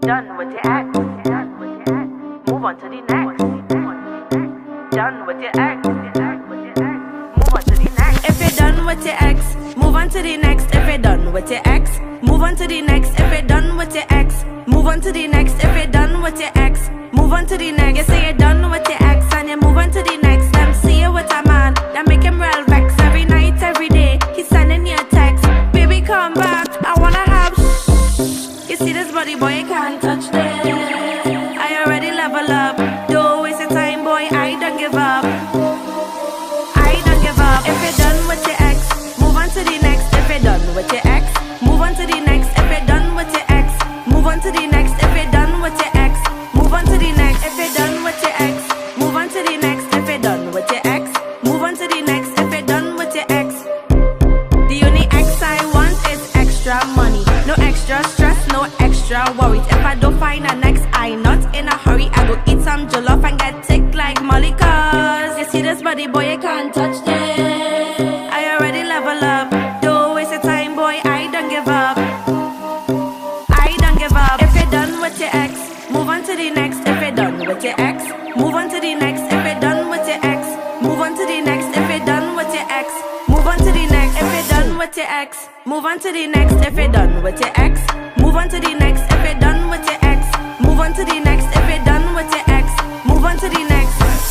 Done with your act. Move on to the next. Done with your act. Move on to the next. If you're done with your ex, move on to the next. If you're done with your ex, move on to the next. If you're done with your ex, move on to the next. If you're done with your ex, move on to the next. You say you're done with your ex and you move on to the next. Them see you with a man, that make him real vex. Every night, every day, he's sending you a text. Baby, come back, I wanna have You see this body, boy, you can't touch this. I already level up. Don't waste your time, boy, I don't give up. I don't give up. If you're done with your ex, move on to the next. If you're done with your ex, move on to the next. If you're done with your ex, move on to the next. If you're done with your ex, move on to the next. If you're done with your ex, move on to the next. If you're done with your ex, move on to the next. If you're done with your ex, the only ex I want is extra money. No extra stress, no extra worries. If I don't find a next, I not in a hurry. I go eat some jollof and get thick like Molly. Cause you see this body, boy, you can't touch this. I already level up. Don't waste your time, boy, I don't give up. I don't give up. If you're done with your ex, move on to the next. If you're done with your ex, move on to the next. If you're done with your ex, move on to the next. If you're done with your ex, move on to the next. If you're done with your ex, move on to the next. If you're done with your ex, move on to the next. If you're done with your ex, move on to the next. If you're done with your ex, move on to the next.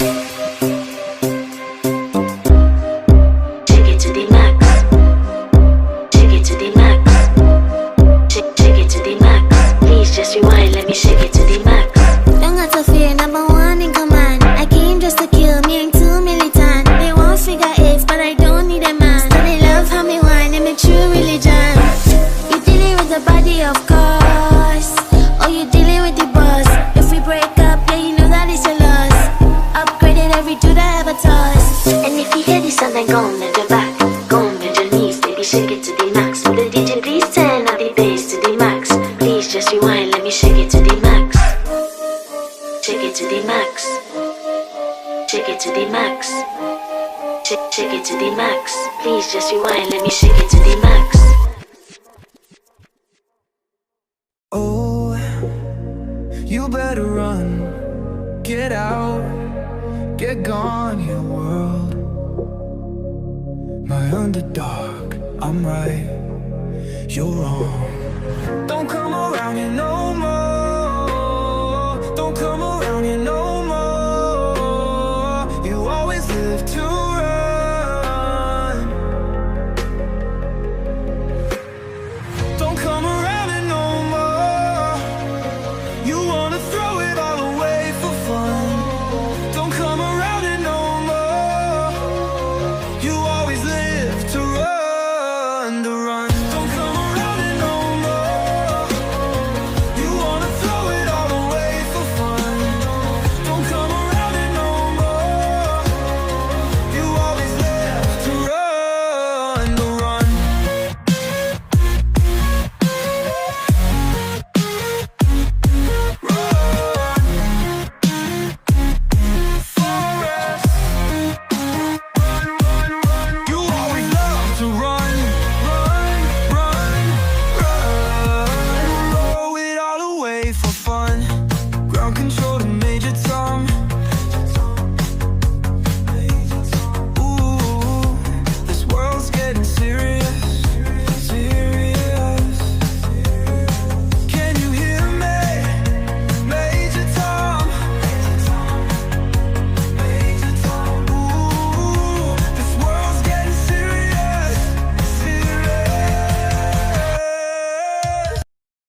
Take it to the max. Take it to the max. Take it to the max. Please just rewind, let me shake it to the max. Don't got to fear, number one in command. I came just to kill, me ain't too militant. They want figure eights, but I don't need a man. So they love how me whine, and me true religion. You dealing with the body, of course, or you dealing with the boss. If we break up, yeah, you know that it's a loss. Upgraded every dude I ever tossed. And if you hear this sound, then go on bend your back. Go on bend your knees, baby, shake it to the max. Will the DJ please turn up the bass to the max? Please just rewind, let me shake it to the max. Shake it to the max. Shake it to the max. Shake it to the max. Please just rewind, let me shake it to the max. Oh, you better run, get out, get gone, your world. My underdog, I'm right, you're wrong.